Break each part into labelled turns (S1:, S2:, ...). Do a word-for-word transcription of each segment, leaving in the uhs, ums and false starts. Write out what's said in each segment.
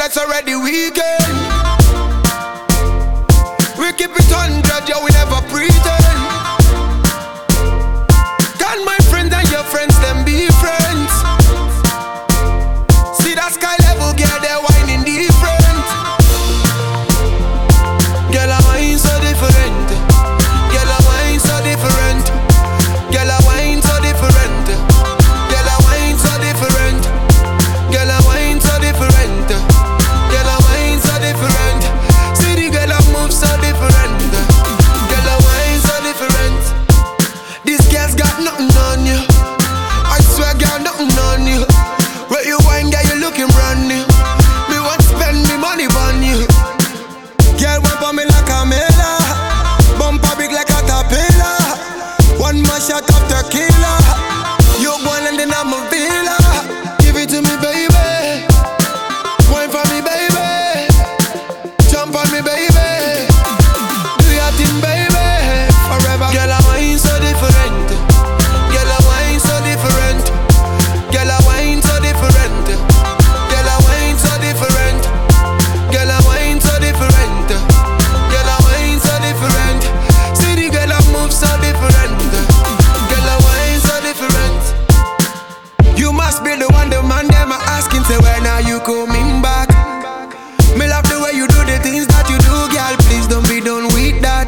S1: it's already weekend. We keep it hundred, yeah, we never pretend. Can my friends and your friends them be friends? See that sky level, girl, they're whining different. Girl, I whine so different. Girl, I whine so different. Girl, I whine so different. Girl, I whine so different. Girl, I whine so different. Girl, I whine so different. See the girl I move so different. Girl, I whine so different. This girl's got nothing on you. I swear, girl, nothing on you. Where you whine, girl, you looking brand new. Me want spend me money on you. Girl, went for me like a mela. Bumper big like a tapila. One more shot of tequila. You one and then I'm a villa. Give it to me, baby. Wine for me, baby. Jump on me, baby. Do your thing, baby. Forever. Girl, I whine so different. Girl, I whine so different. Girl, I whine so different. Girl, I whine so different. Girl, I whine so different. Girl, I whine so different. See the girl I move so different. Girl, I whine so different. You must be the one, the man them are asking, say when are you coming back? Me love the way you do the things that you do, girl. Please don't be done with that.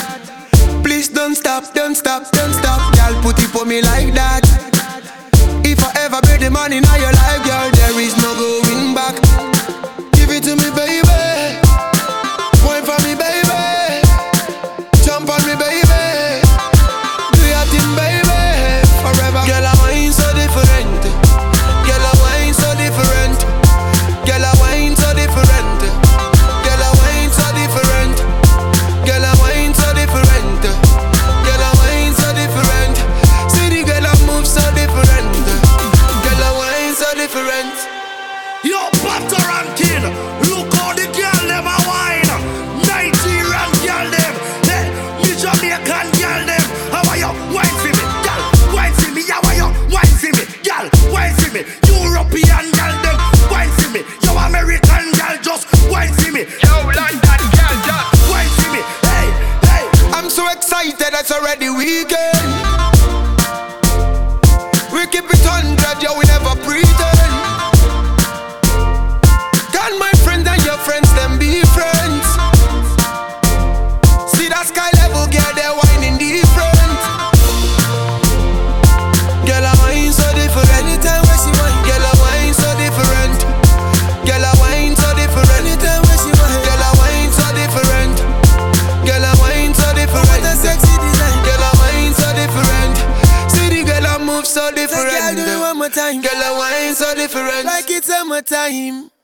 S1: Please don't stop, don't stop, don't stop, girl. Put it for me like that. If I ever be the man in your life, girl, there is no going back. Give it to me, baby. Wine for me, baby. Jump on me, baby. Do your thing, baby. Forever. Girl, I whine so different. Girl, I whine so different. Girl, I whine so different. Girl, I whine so different. Girl, I whine so different. Girl, I whine so different. See the girl I move so different. Girl, I whine so different.
S2: Yo, Butter and Kid, look how the girl them a wine. Nigerian girl them, hey, me Jamaican girl them. How are you? Wine for me, girl. Wine for me. How are you? Wine for me, girl. Wine for me. European girl them, wine for me. Yo, American girl just wine for me.
S1: Yo, London girl, just
S2: wine for me. Hey, hey.
S1: I'm so excited, it's already weekend. We keep it hundred, yeah, we never pretend. Can my friends and your friends them be friends? See that sky level, girl, they're whining different. Girl, I whine so different. Anytime when she whine, girl, I whine so different. Girl, I whine so different. Anytime when she whine, girl, I whine so different. Girl, I whine so different. What a sexy design. Girl, I whine so different. See the girl I move so different.
S3: Girl, do it one more time.
S1: Girl, I whine so different.
S3: Like it's summertime.